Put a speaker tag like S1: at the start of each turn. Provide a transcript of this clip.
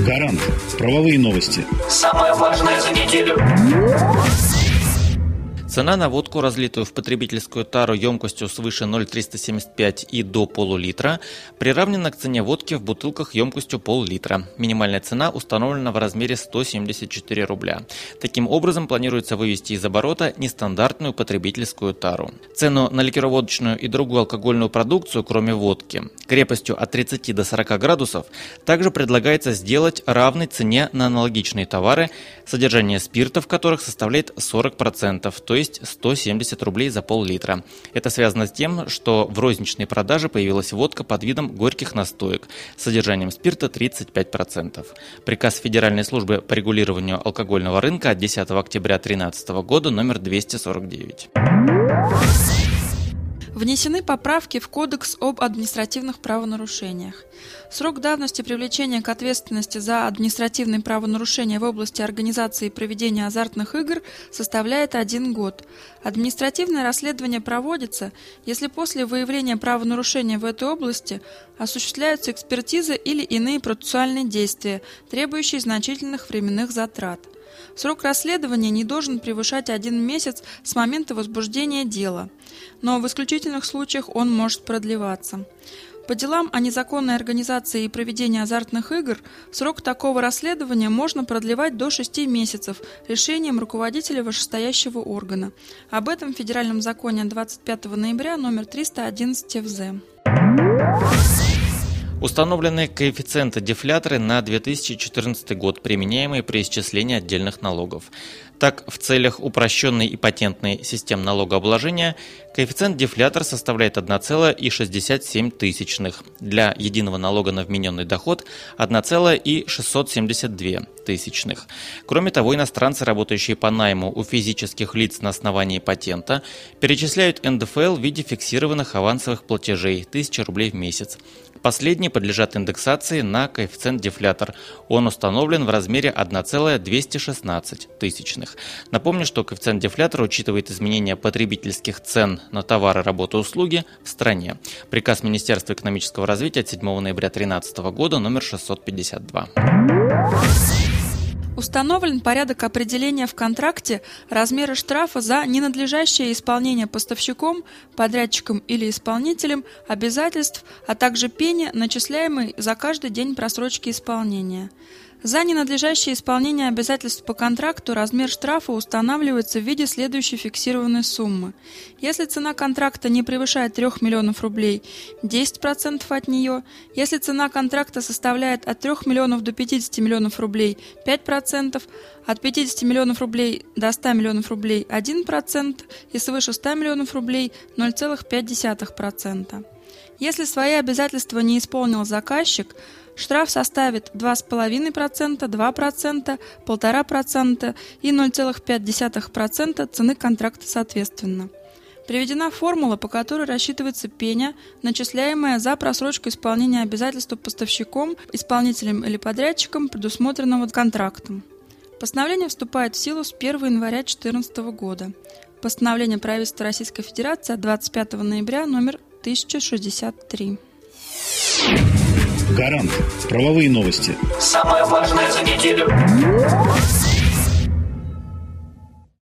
S1: Гарант. Правовые новости.
S2: Самое важное за неделю.
S3: Цена на водку, разлитую в потребительскую тару емкостью свыше 0,375 и до пол-литра, приравнена к цене водки в бутылках емкостью пол-литра. Минимальная цена установлена в размере 174 рубля. Таким образом, планируется вывести из оборота нестандартную потребительскую тару. Цену на ликероводочную и другую алкогольную продукцию, кроме водки, крепостью от 30 до 40 градусов, также предлагается сделать равной цене на аналогичные товары, содержание спирта в которых составляет 40%, то есть 170 рублей за пол-литра. Это связано с тем, что в розничной продаже появилась водка под видом горьких настоек с содержанием спирта 35%. Приказ Федеральной службы по регулированию алкогольного рынка от 10 октября 2013 года номер 249.
S4: Внесены поправки в Кодекс об административных правонарушениях. Срок давности привлечения к ответственности за административные правонарушения в области организации и проведения азартных игр составляет 1 год. Административное расследование проводится, если после выявления правонарушения в этой области осуществляются экспертизы или иные процессуальные действия, требующие значительных временных затрат. Срок расследования не должен превышать 1 месяц с момента возбуждения дела, но в исключительных случаях он может продлеваться. По делам о незаконной организации и проведении азартных игр срок такого расследования можно продлевать до 6 месяцев решением руководителя вышестоящего органа. Об этом в Федеральном законе 25 ноября номер 311 ФЗ.
S3: Установлены коэффициенты-дефляторы на 2014 год, применяемые при исчислении отдельных налогов. Так, в целях упрощенной и патентной системы налогообложения коэффициент-дефлятор составляет 1,67. Для единого налога на вмененный доход – 1,672. Кроме того, иностранцы, работающие по найму у физических лиц на основании патента, перечисляют НДФЛ в виде фиксированных авансовых платежей – 1000 рублей в месяц. Последние подлежат индексации на коэффициент-дефлятор. Он установлен в размере 1,216. Напомню, что коэффициент-дефлятор учитывает изменения потребительских цен на товары, работы и услуги в стране. Приказ Министерства экономического развития от 7 ноября 2013 года номер 652.
S4: Установлен порядок определения в контракте размера штрафа за ненадлежащее исполнение поставщиком, подрядчиком или исполнителем обязательств, а также пени, начисляемой за каждый день просрочки исполнения. За ненадлежащее исполнение обязательств по контракту размер штрафа устанавливается в виде следующей фиксированной суммы. Если цена контракта не превышает 3 миллионов рублей, 10% от нее. Если цена контракта составляет от 3 миллионов до 50 миллионов рублей, 5%, от 50 миллионов рублей до 100 миллионов рублей 1% и свыше 100 миллионов рублей 0,5%. Если свои обязательства не исполнил заказчик, штраф составит 2,5%, 2%, 1,5% и 0,5% цены контракта соответственно. Приведена формула, по которой рассчитывается пеня, начисляемая за просрочку исполнения обязательства поставщиком, исполнителем или подрядчиком, предусмотренного контрактом. Постановление вступает в силу с 1 января 2014 года. Постановление правительства Российской Федерации от 25 ноября номер 1063.
S1: Гарант. Правовые новости.
S2: Самое важное за неделю.